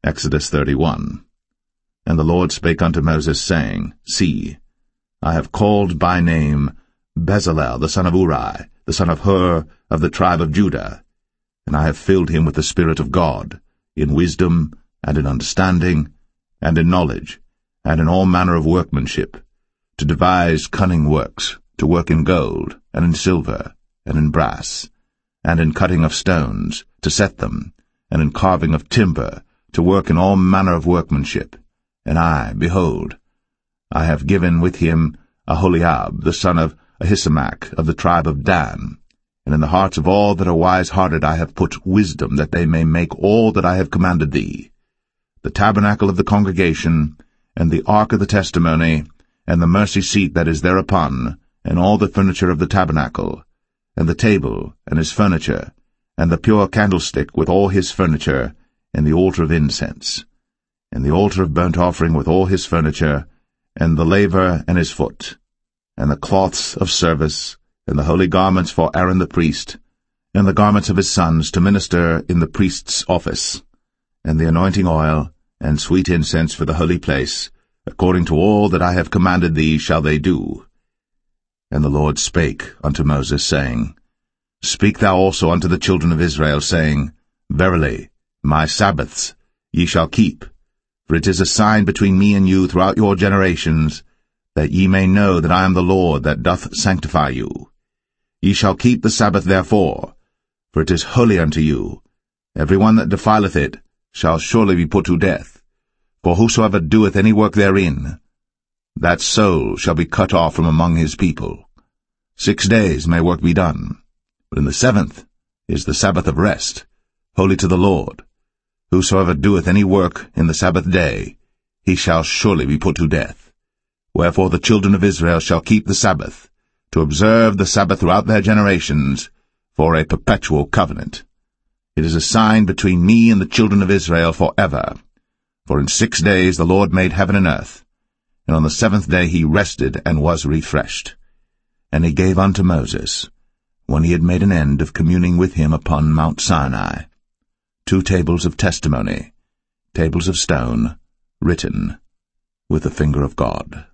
Exodus 31. And the Lord spake unto Moses, saying, See, I have called by name Bezalel the son of Uri, the son of Hur, of the tribe of Judah, and I have filled him with the Spirit of God, in wisdom, and in understanding, and in knowledge, and in all manner of workmanship, to devise cunning works, to work in gold, and in silver, and in brass, and in cutting of stones, to set them, and in carving of timber, to work in all manner of workmanship. And I, behold, I have given with him Aholiab, the son of Ahisamach, of the tribe of Dan. And in the hearts of all that are wise-hearted I have put wisdom, that they may make all that I have commanded thee: the tabernacle of the congregation, and the ark of the testimony, and the mercy seat that is thereupon, and all the furniture of the tabernacle, and the table, and his furniture, and the pure candlestick with all his furniture, and the altar of incense, and the altar of burnt offering with all his furniture, and the laver and his foot, and the cloths of service, and the holy garments for Aaron the priest, and the garments of his sons to minister in the priest's office, and the anointing oil, and sweet incense for the holy place, according to all that I have commanded thee shall they do. And the Lord spake unto Moses, saying, Speak thou also unto the children of Israel, saying, Verily, my Sabbaths ye shall keep, for it is a sign between me and you throughout your generations, that ye may know that I am the Lord that doth sanctify you. Ye shall keep the Sabbath therefore, for it is holy unto you. Every one that defileth it shall surely be put to death. For whosoever doeth any work therein, that soul shall be cut off from among his people. 6 days may work be done, but in the 7th is the Sabbath of rest, holy to the Lord. Whosoever doeth any work in the Sabbath day, he shall surely be put to death. Wherefore the children of Israel shall keep the Sabbath, to observe the Sabbath throughout their generations, for a perpetual covenant. It is a sign between me and the children of Israel forever. For in 6 days the Lord made heaven and earth, and on the 7th day he rested and was refreshed. And he gave unto Moses, when he had made an end of communing with him upon Mount Sinai, 2 tables of testimony, tables of stone, written with the finger of God.